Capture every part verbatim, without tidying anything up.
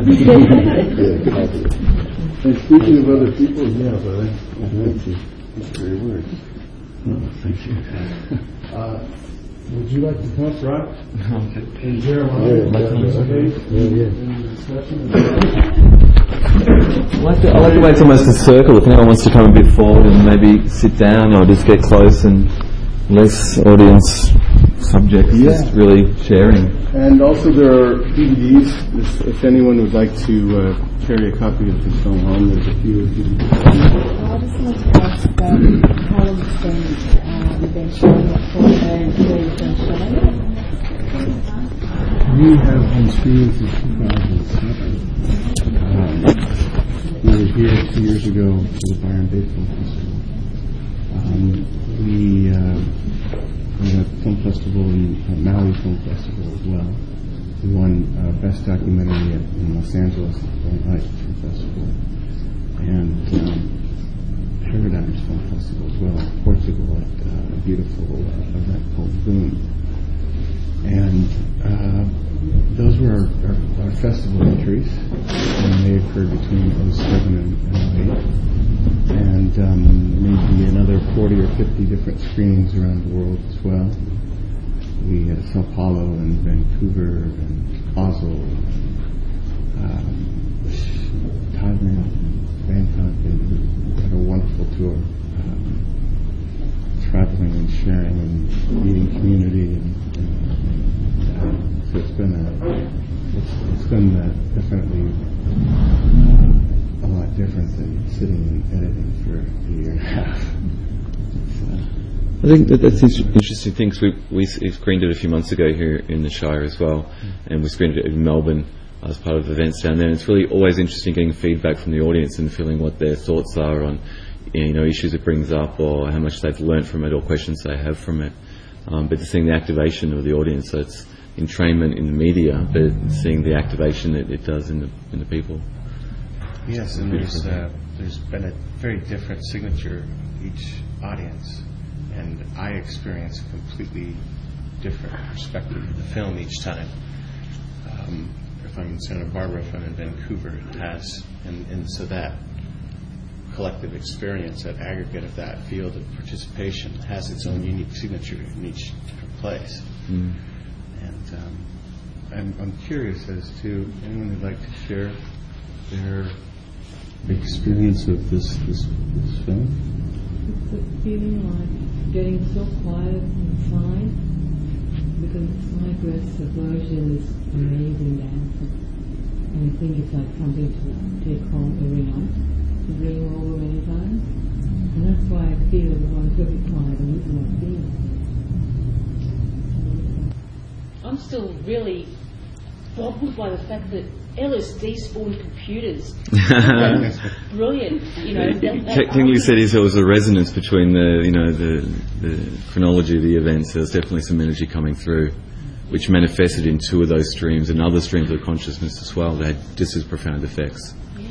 And speaking of other people, yeah, but I thank you. That's very word. Oh, thank you. Uh, would you like to come up, Rob? Okay. And Jeremiah, yeah, yeah, yeah, yeah. In the discussion? I like, to, I like the way it's almost a circle. If anyone wants to come a bit forward and maybe sit down or just get close and less audience subjects, yeah. Just really sharing. And also there are D V Ds. If, if anyone would like to uh, carry a copy of this film home, there's a few D V Ds. Well, I just wanted to ask um, how long it's been um, been showing it for and where you've been showing it. We have been screening since two thousand seven. Um, we were here two years ago for the Byron Bay Film Festival. Um, we uh, we had a film festival in uh, Maui Film Festival as well. We won uh, Best Documentary at, in Los Angeles at the Brilliant Light Film Festival, and um, Paradigms Film Festival as well in Portugal at uh, a beautiful uh, event called Boom. And uh, those were our, our, our festival entries, and they occurred between oh seven and oh eight. And um, maybe another forty or fifty different screenings around the world as well. We had Sao Paulo and Vancouver and Basel, um, Thailand, Bangkok, and we had a wonderful tour, um, traveling and sharing and meeting community. And, and uh, so it's been a, it's, it's been uh, definitely uh, a lot different than sitting and editing for a year and a half. I think that that's an interesting thing, because we, we screened it a few months ago here in the Shire as well, mm-hmm. and we screened it in Melbourne as part of events down there. And it's really always interesting getting feedback from the audience and feeling what their thoughts are on, you know, issues it brings up, or how much they've learned from it, or questions they have from it. Um, but just seeing the activation of the audience, so it's entrainment in the media, but seeing the activation that it does in the in the people. Yes, and there's uh, there's been a very different signature each audience, and I experience a completely different perspective of the film each time. Um, if I'm in Santa Barbara, if I'm in Vancouver, it has, and, and so that collective experience, that aggregate of that field of participation, has its own unique signature in each different place. Mm. And um, I'm, I'm curious as to anyone who'd like to share their experience of this this, this film. It's a feeling like getting so quiet inside, because Snodgrass' version is amazing dancer, and I think it's like something to take home every night, to bring over many times, and that's why I feel the one to be quiet and listen to my feelings. I'm still really boggled by the fact that L S D spawned computers. That's brilliant, you know. That, that Kingsley said there was a resonance between the, you know, the, the chronology of the events. There was definitely some energy coming through, which manifested in two of those streams and other streams of consciousness as well. They had just as profound effects.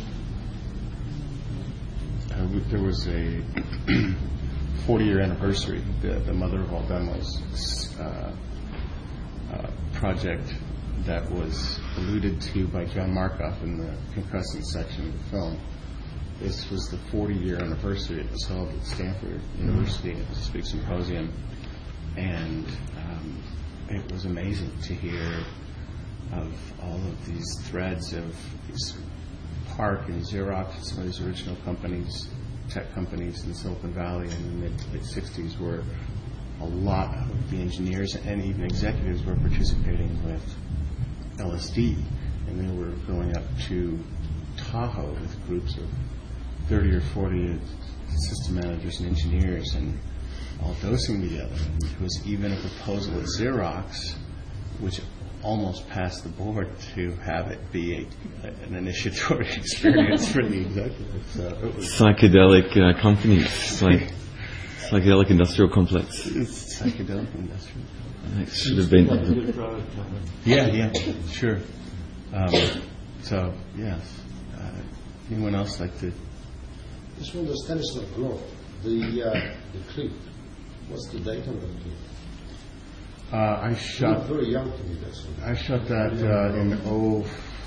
Uh, there was a forty-year anniversary, the, the Mother of All Demos uh, uh, project that was alluded to by John Markoff in the concussant section of the film. This was the forty-year anniversary. It was held at Stanford University. It was a big symposium, and um, it was amazing to hear of all of these threads of these Park and Xerox and some of these original companies, tech companies in Silicon Valley in the mid to late sixties, where a lot of the engineers and even executives were participating with L S D, and they were going up to Tahoe with groups of thirty or forty system managers and engineers and all dosing together. And there was even a proposal at Xerox, which almost passed the board, to have it be a, an initiatory experience for the executives. So it was psychedelic uh, companies, like psychedelic industrial complex. It's psychedelic industrial. It should have been. Yeah, yeah, sure. Um, so, yes. Uh, anyone else like to? This one, the Stanislav Grof, the uh, the clip. What's the date on the clip? Uh, I shot. Very young to me, that's one. I shot that uh, in oh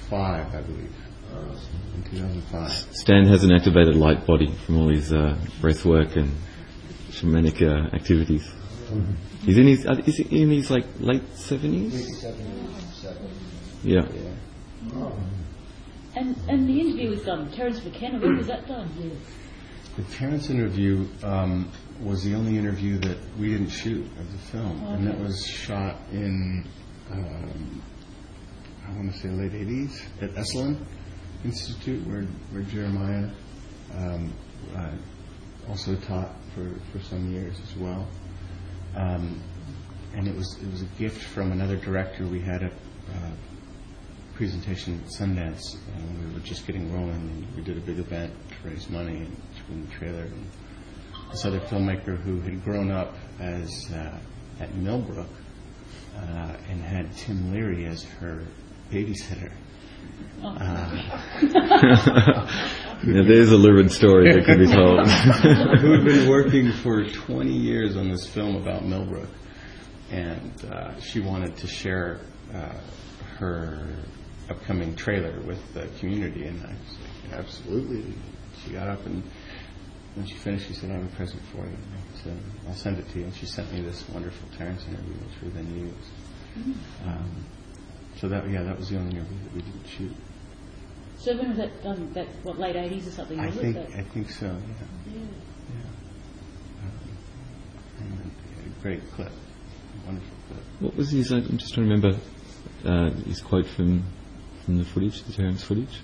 five, I believe. In two thousand five. Stan has an activated light body from all his uh, breath work and shamanic uh, activities. Mm-hmm. He's in his uh, is he in his like late seventies. Yeah. yeah. Oh. And and the interview with um, Terence McKenna, when was that done? Yeah. The Terence interview um, was the only interview that we didn't shoot of the film, okay. and that was shot in um, I want to say late eighties at Esalen Institute, where where Jeremiah um, uh, also taught for, for some years as well. Um, and it was it was a gift from another director. We had a uh, presentation at Sundance, and we were just getting rolling, and we did a big event to raise money and between the trailer and this other filmmaker who had grown up as uh, at Millbrook uh, and had Tim Leary as her babysitter. Oh. Uh, yeah, there's a lurid story that could be told. Who had been working for twenty years on this film about Millbrook, and uh, she wanted to share uh, her upcoming trailer with the community, and I was like, absolutely. She got up, and when she finished, she said, I have a present for you. I said, I'll send it to you. And she sent me this wonderful Terence interview, which we then used. Mm-hmm. Um, so that, yeah, that was the only interview that we didn't shoot. So when was that done? Back, what, late eighties or something? I was think, it? I think so, yeah. Yeah. yeah. Um, a great clip, a wonderful clip. What was his? I'm just trying to remember uh, his quote from from the footage, the Terence footage.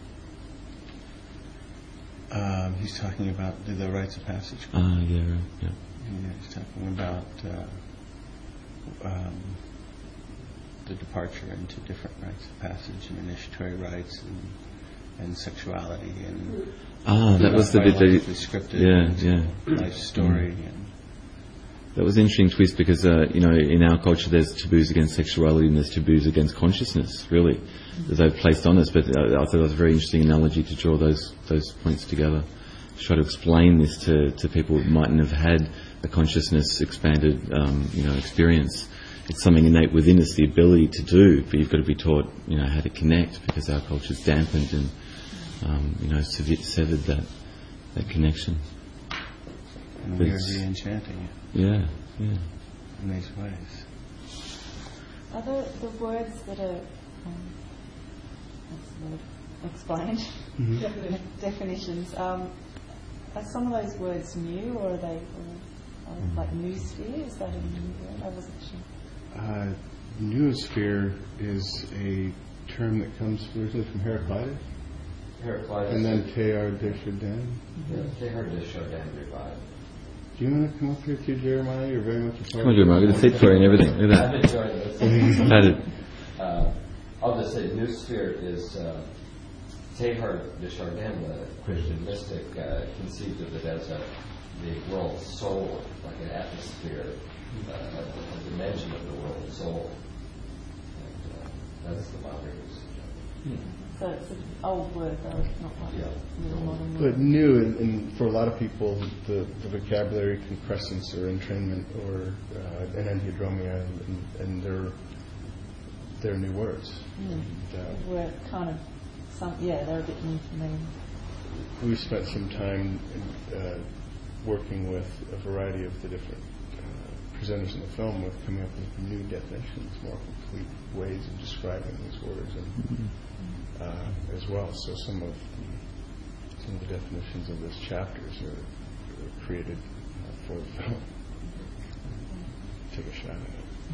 Um, he's talking about the, the rites of passage. Ah, yeah, right, yeah. Yeah, he's talking about uh, um, the departure into different rites of passage and initiatory rites and, and sexuality and ah, that was the bit that scripted yeah, yeah, life story. Mm. And that was an interesting twist because uh, you know in our culture there's taboos against sexuality and there's taboos against consciousness, really, that they've placed on us. But uh, I thought it was a very interesting analogy to draw those those points together, to try to explain this to, to people who mightn't have had a consciousness expanded um, you know experience. It's something innate within us, the ability to do, but you've got to be taught, you know, how to connect because our culture's dampened and, um, you know, severed, severed that that connection. And we are re-enchanting it. Yeah, yeah. In these ways. Are the, the words that are um, what's the word? Explained, mm-hmm. definitions, um, are some of those words new or are they or, or like noosphere? Is that a new word? I wasn't sure. Uh, noosphere is a term that comes originally from Heraclitus. Heraclitus. And then Teilhard de Chardin. Yeah, Teilhard de Chardin revived. Do you want to come up here too, Jeremiah? You're very much a part Come on, Jeremiah. Look at the seat for you and everything. Look at that. I've enjoyed Patted. uh, I'll just say noosphere is uh, Teilhard de Chardin, the Christian mystic, uh, conceived of it as a the world soul, like an atmosphere, uh, a, a dimension of the world soul. And, uh, that's the boundary usage. So it's an old word, though, it's not like Yeah. a new modern word. But new, and, and for a lot of people, the, the vocabulary concrescence or entrainment or uh, enantiodromia, and, and, and they're, they're new words. Mm. And, uh, We're kind of, some, yeah, they're a bit new for me. we spent some time uh, working with a variety of the different uh, presenters in the film with coming up with new definitions, more complete ways of describing these words, and uh, as well. So some of the, some of the definitions of those chapters are, are created uh, for the film. Take a shot at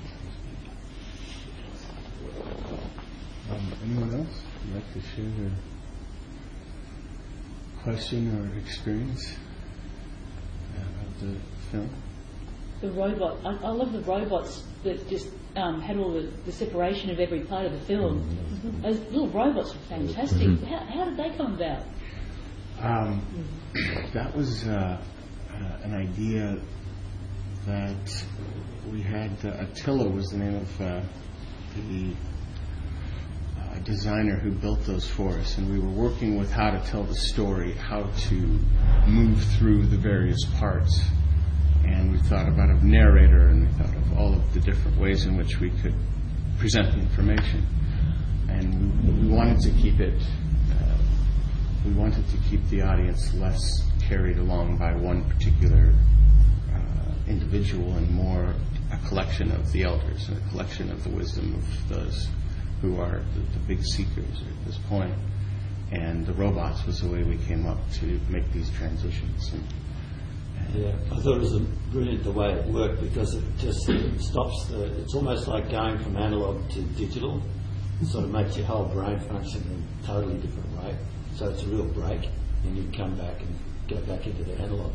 it. Um, anyone else would like to share their question or experience of the film? The robot. I, I love the robots that just um, had all the, the separation of every part of the film. Mm-hmm. Those little robots were fantastic. Mm-hmm. How, how did they come about? Um, that was uh, uh, an idea that we had. Uh, Attila was the name of uh, the uh, designer who built those for us, and we were working with how to tell the story, how to move through the various parts. And we thought about a narrator, and we thought of all of the different ways in which we could present the information. and we wanted to keep it. Uh, we wanted to keep the audience less carried along by one particular uh, individual and more a collection of the elders and a collection of the wisdom of those who are the, the big seekers at this point. And the robots was the way we came up to make these transitions. And, and yeah, I thought it was brilliant the way it worked, because it just stops the. It's almost like going from analog to digital. It sort of makes your whole brain function in a totally different way. So it's a real break, and you come back and go back into the analog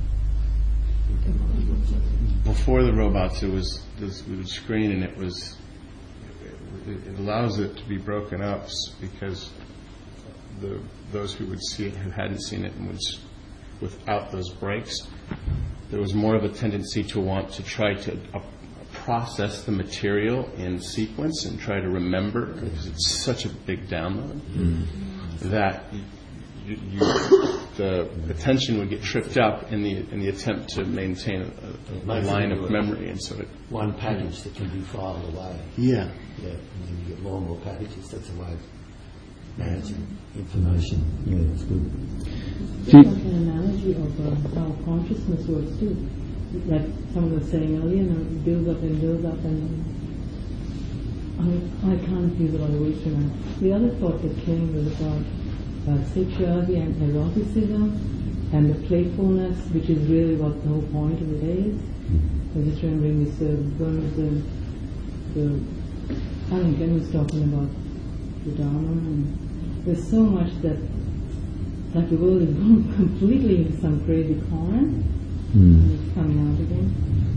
mode. Before the robots, it was this, we would screen, and it was it, it allows it to be broken up because the those who would see it who hadn't seen it and was without those breaks, there was more of a tendency to want to try to uh, process the material in sequence and try to remember, because it's such a big download mm. that you, you, the attention would get tripped up in the in the attempt to maintain a, a, a line of memory, and so it one package that can be filed away. Yeah, yeah, and then you get more and more packages. That's a way of managing information. Yeah, it's good. It's like an analogy of uh, how consciousness works too. Like someone was saying earlier, you know, it builds up and builds up, and I mean, I can't use a lot of words tonight. The other thought that came was about uh, sexuality and eroticism and the playfulness, which is really what the whole point of the day is. I was just remembering this uh, one of the, the Alan Ken was talking about the Dharma, and there's so much that like the world is going completely into some crazy corner. Mm. It's coming out again.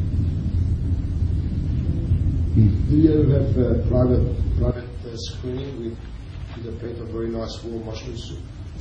Mm. Do you ever have uh, private private uh, screening with with a plate of very nice warm mushroom soup?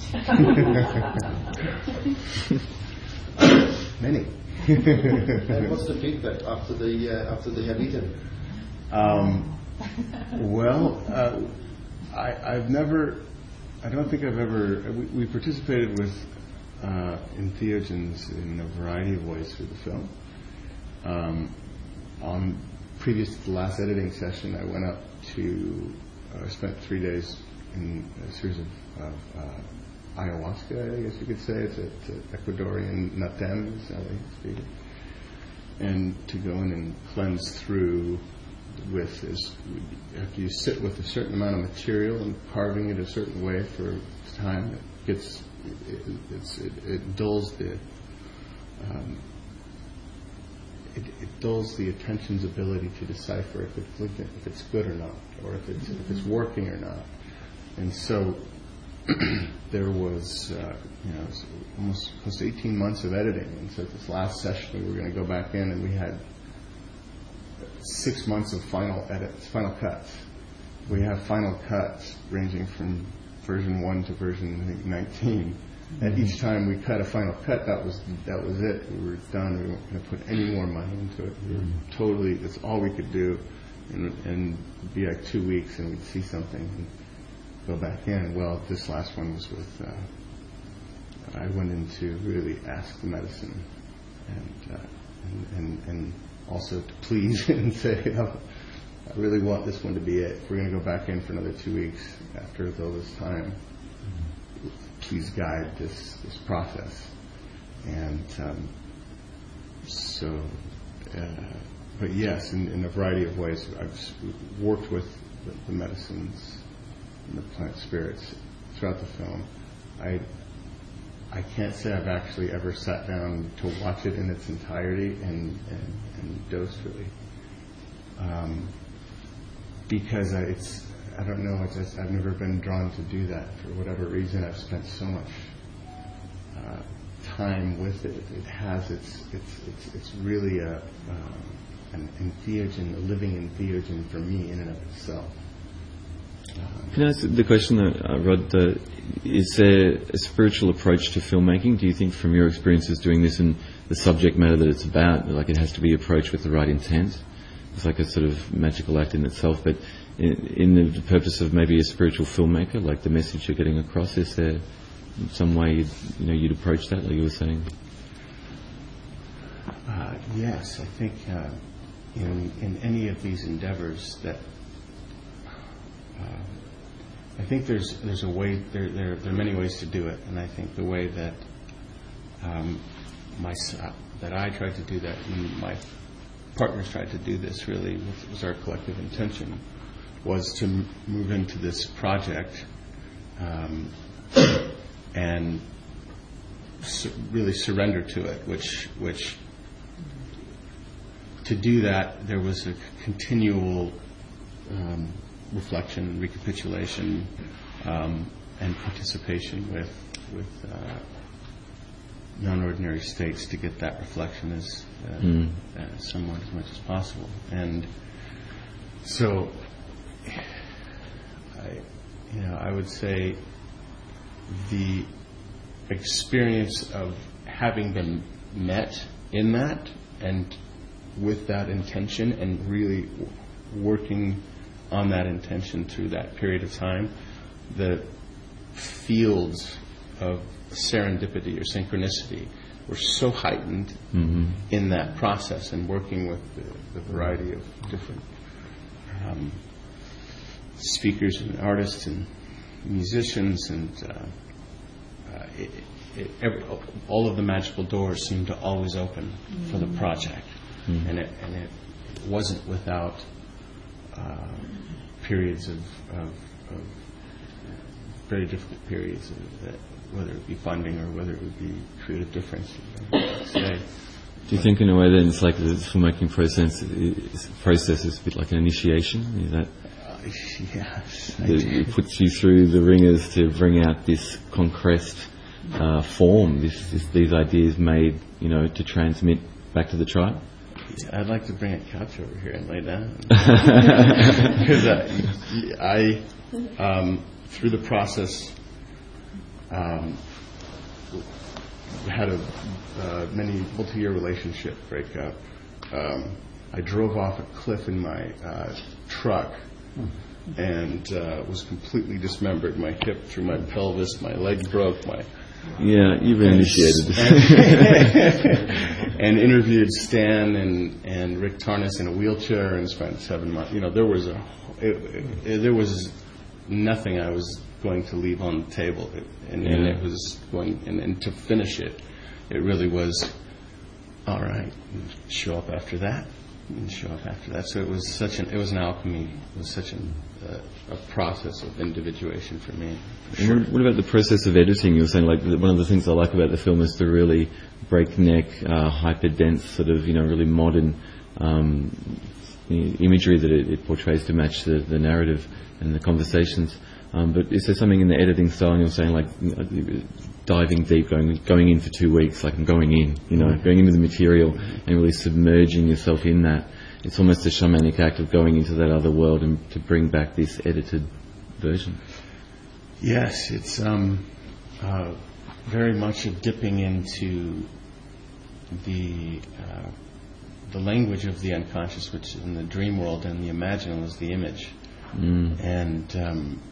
Many. And what's the feedback after the uh, after they have eaten? Um, well, uh, I, I've never. I don't think I've ever. We, we participated with uh, entheogens in a variety of ways through the film. Um, on previous to the last editing session, I went up to. I uh, spent three days in a series of, of uh, ayahuasca, I guess you could say. It's a, it's a Ecuadorian natem, is how they speak it. And to go in and cleanse through with is after you sit with a certain amount of material and carving it a certain way for time, it gets it, it's, it, it dulls the um, it, it dulls the attention's ability to decipher if it's if it's good or not, or if it's if it's working or not. And so there was uh, you know almost close to eighteen months of editing, and so this last session we were going to go back in, and we had six months of final edits, final cuts. We have final cuts ranging from version one to version I think nineteen. And each time we cut a final cut, that was that was it. We were done. We weren't going to put any more money into it. We were totally. That's all we could do, and, and it'd be like two weeks, and we'd see something and go back in. Well, this last one was with. Uh, I went in to really ask the medicine, and uh, and, and and also to please and say, oh, I really want this one to be it. If we're going to go back in for another two weeks after all this time, please guide this, this process. And um, so, uh, but yes, in, in a variety of ways, I've worked with the, the medicines and the plant spirits throughout the film. I I can't say I've actually ever sat down to watch it in its entirety and, and, and dosed really. Um, because I, it's, I don't know, it's just, I've never been drawn to do that for whatever reason. I've spent so much uh, time with it. It has, it's, it's, it's, it's really a, um, an entheogen, a living entheogen for me in and of itself. Um, Can I ask the question, uh, Rod, uh, is there a spiritual approach to filmmaking? Do you think from your experiences doing this and the subject matter that it's about, like it has to be approached with the right intent? It's like a sort of magical act in itself, but in, in the purpose of maybe a spiritual filmmaker, like the message you're getting across, is there some way you'd, you know, you'd approach that, like you were saying? Uh, yes, I think uh, in, in any of these endeavors that uh, I think there's there's a way there there there are many ways to do it, and I think the way that um, my that I tried to do that, and my partners tried to do this, really was, was our collective intention, was to m- move into this project um, and su- really surrender to it, which which to do that there was a continual um, reflection, recapitulation, um, and participation with with uh, non-ordinary states to get that reflection as uh, mm. uh, somewhat as much as possible. And so, I, you know, I would say the experience of having them met in that and with that intention and really w- working on that intention through that period of time, the fields of serendipity or synchronicity were so heightened mm-hmm. in that process and working with the, the variety of different um, speakers and artists and musicians, and uh, uh, it, it, every, all of the magical doors seemed to always open mm-hmm. for the project, mm-hmm. and it and it wasn't without uh, periods of, of, of very difficult periods, of that, whether it be funding or whether it would be creative difference. Say. Do you think, in a way, then it's like the filmmaking process? Is, process is a bit like an initiation? Is that? Uh, yes. It puts you through the ringers to bring out this concrete uh, form, this, this these ideas made, you know, to transmit back to the tribe. I'd like to bring a couch over here and lay down because I, I um, through the process. Um, had a uh, many multi-year relationship breakup. Um, I drove off a cliff in my uh, truck and uh, was completely dismembered. My hip through my pelvis, my leg broke. My yeah, you've been initiated. And, and interviewed Stan and, and Rick Tarnas in a wheelchair and spent seven months. You know, there was a it, it, there was nothing I was going to leave on the table, it, and, yeah. and it was going, and, and to finish it, it really was all right. Show up after that, and show up after that. So it was such an, it was an alchemy. It was such an, uh, a process of individuation for me. For sure. What about the process of editing? You were saying, like, one of the things I like about the film is the really breakneck, uh, hyper dense, sort of, you know, really modern um, imagery that it, it portrays to match the, the narrative and the conversations. Um, but is there something in the editing style, and you're saying, like, diving deep, going going in for two weeks, like I'm going in, you know, mm-hmm. going into the material and really submerging yourself in that. It's almost a shamanic act of going into that other world and to bring back this edited version. Yes, it's um, uh, very much a dipping into the uh, the language of the unconscious, which in the dream world, and the imaginal is the image, mm. and um,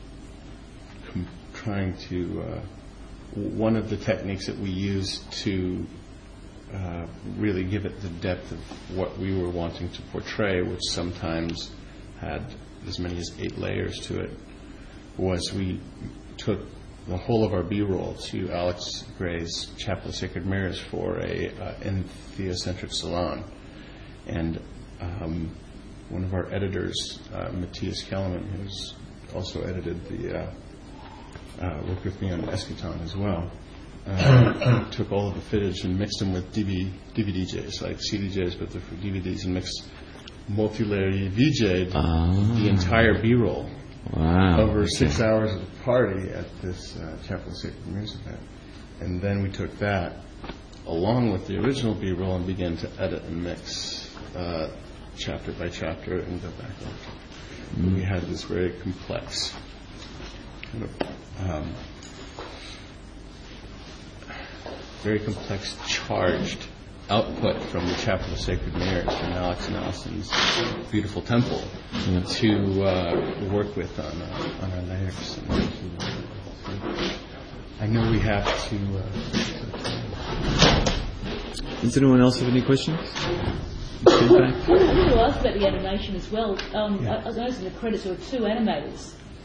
trying to, uh, one of the techniques that we use to uh, really give it the depth of what we were wanting to portray, which sometimes had as many as eight layers to it, was we took the whole of our B-roll to Alex Gray's Chapel of Sacred Mirrors for a uh, entheocentric salon. And um, one of our editors, uh, Matthias Kellerman, who's also edited the uh, Uh, worked with me on Eschaton as well, uh, took all of the footage and mixed them with D V D Js, like C D Js, but they're for D V Ds, and mixed multi-layer V J'd oh. the entire B-roll wow. over six hours of the party at this uh, Chapel of Sacred Mirrors event. And then we took that along with the original B-roll and began to edit and mix uh, chapter by chapter and go back on. Mm. We had this very complex kind of Um, very complex, charged output from the Chapel of Sacred Mirrors from Alex Nelson's beautiful temple yeah. to uh, work with on uh, on our layers. And, uh, I know we have to. Uh, Does anyone else have any questions? I wanted to ask about the animation as well. Um, yeah. I, I noticed in the credits there were two animators.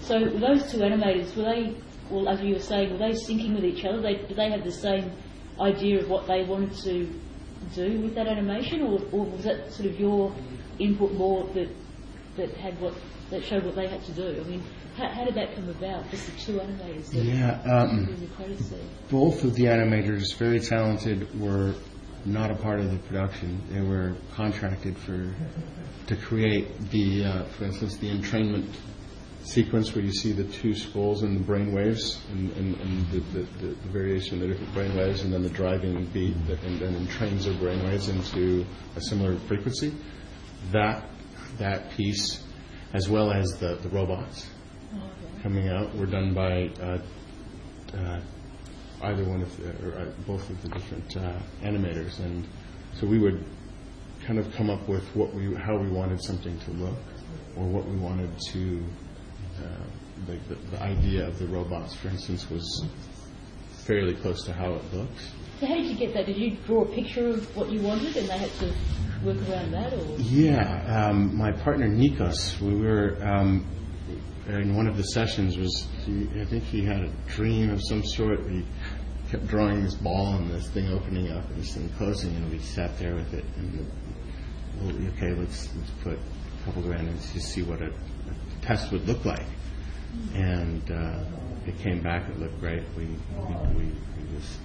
So those two animators, were they, well, as you were saying, were they syncing with each other? They, did they have the same idea of what they wanted to do with that animation, or, or was that sort of your input more that that had what that showed what they had to do? I mean, how, how did that come about? Just the two animators. That Yeah, um, doing the credits there? both of the animators, very talented, were not a part of the production. They were contracted for to create the, uh, for instance, the entrainment sequence where you see the two skulls and the brain waves and, and, and the, the, the, the variation of the different brain waves, and then the driving beat that and then entrains their brain waves into a similar frequency. That that piece, as well as the, the robots coming out, were done by uh, uh, either one of the, or uh, both of the different uh, animators, and so we would kind of come up with what we, how we wanted something to look, or what we wanted to. Uh, the, the, the idea of the robots, for instance, was fairly close to how it looks. So how did you get that? Did you draw a picture of what you wanted, and they had to work around that, or? Yeah, um, my partner Nikos, we were um, in one of the sessions. Was he, I think he had a dream of some sort. He kept drawing this ball and this thing opening up and this thing closing, and we sat there with it. And well, okay, let's let's put a couple grand and just see what a, a test would look like. And uh, it came back. It looked great. We we we, we just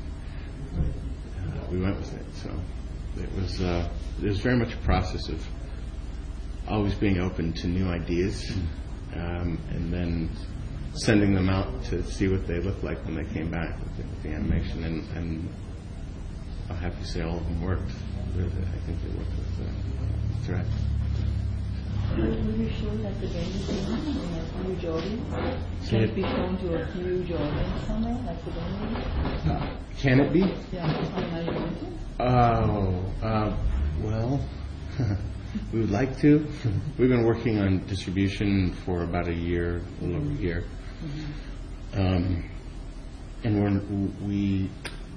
uh, we went with it. So it was uh, it was very much a process of always being open to new ideas, um, and then sending them out to see what they looked like when they came back with the, with the animation. And, and I'll have to say all of them worked. With it. I think they worked with the threat. Will you show that again in a huge audience? Can it be shown to a huge audience somewhere, like the game? Uh, can it be? Yeah, how you want to? Oh, uh, well, we would like to. We've been working on distribution for about a year, a little over a year. Mm-hmm. Um, and we're, we,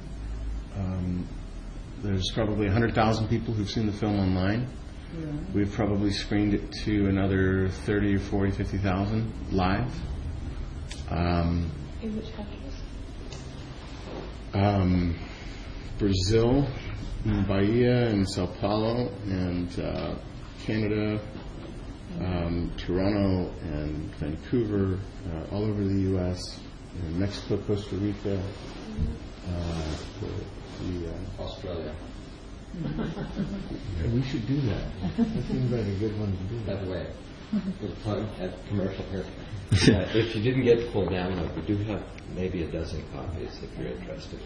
um, there's probably one hundred thousand people who've seen the film online. Yeah. We've probably screened it to another thirty or forty, fifty thousand live. Um, in which countries? Um, Brazil, in Bahia, and Sao Paulo, and uh, Canada, um, Toronto, and Vancouver, uh, all over the U S, and Mexico, Costa Rica, uh, the, the, uh, Australia. Yeah, we should do that. That seems like a good one to do. By the way, good plug at commercial here. Uh, if you didn't get the full download, we do have maybe a dozen copies if you're interested.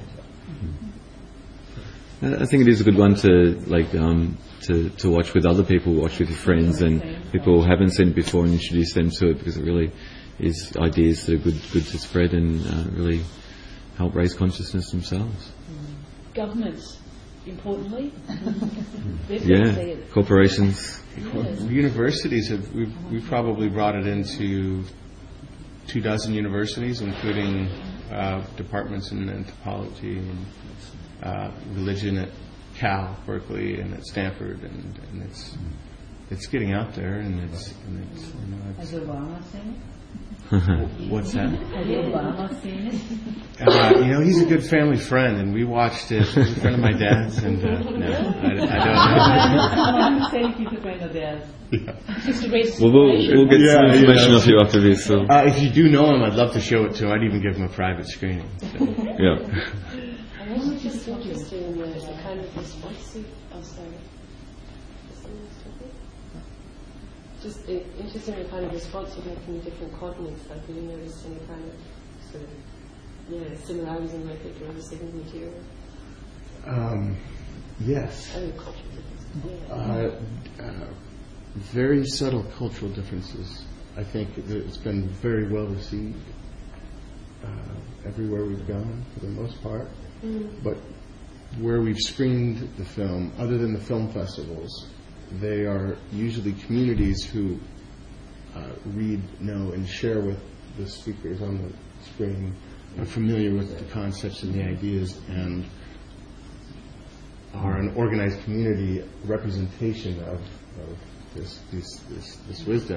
So. I think it is a good one to like um, to to watch with other people, watch with your friends and people who haven't seen it before, and introduce them to it, because it really is ideas that are good good to spread and uh, really help raise consciousness themselves. Governments, importantly. Yeah, corporations. Yes. Universities have we've we've probably brought it into two dozen universities, including uh, departments in anthropology and uh, religion at Cal, Berkeley, and at Stanford, and, and it's it's getting out there, and it's, and it's, you know, it's Has Obama seen it? What's that? Has Obama seen it? Uh, you know, he's a good family friend, and we watched it. He's a friend of my dad's, and uh, no, I, I Someone said he's a friend of theirs. don't know. Just to raise Well, we'll, we'll get Yeah, some information yeah. off you after this. So. Uh, if you do know him, I'd love to show it to him. I'd even give him a private screening. So. Yeah. I'm also just interested in the, the kind of response. Oh, sorry. Is someone talking? Just uh, interested in the kind of response you make from different continents. Like, have you noticed any kind of sort of yeah similarities in method or the signal material? Um, yes. Oh, cultural differences. Yeah. Uh, uh, very subtle cultural differences. I think that it's been very well received uh, everywhere we've gone, for the most part. Mm. But where we've screened the film, other than the film festivals, they are usually communities who uh, read, know, and share with the speakers on the screen, are familiar with the concepts and the ideas, and are an organized community representation of, of this, this, this, this wisdom.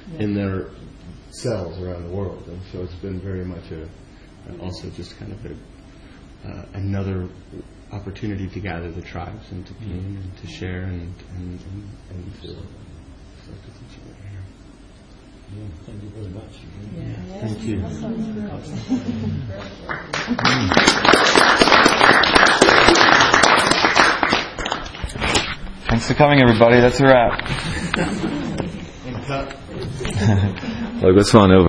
in their cells around the world. And so it's been very much a, also just kind of a, uh, another opportunity to gather the tribes and to glean and to share and, and, and, and to start to teach each other here. Yeah, thank you very much. Yeah. Thank you. Thanks for coming, everybody. That's a wrap. Logo Swan over.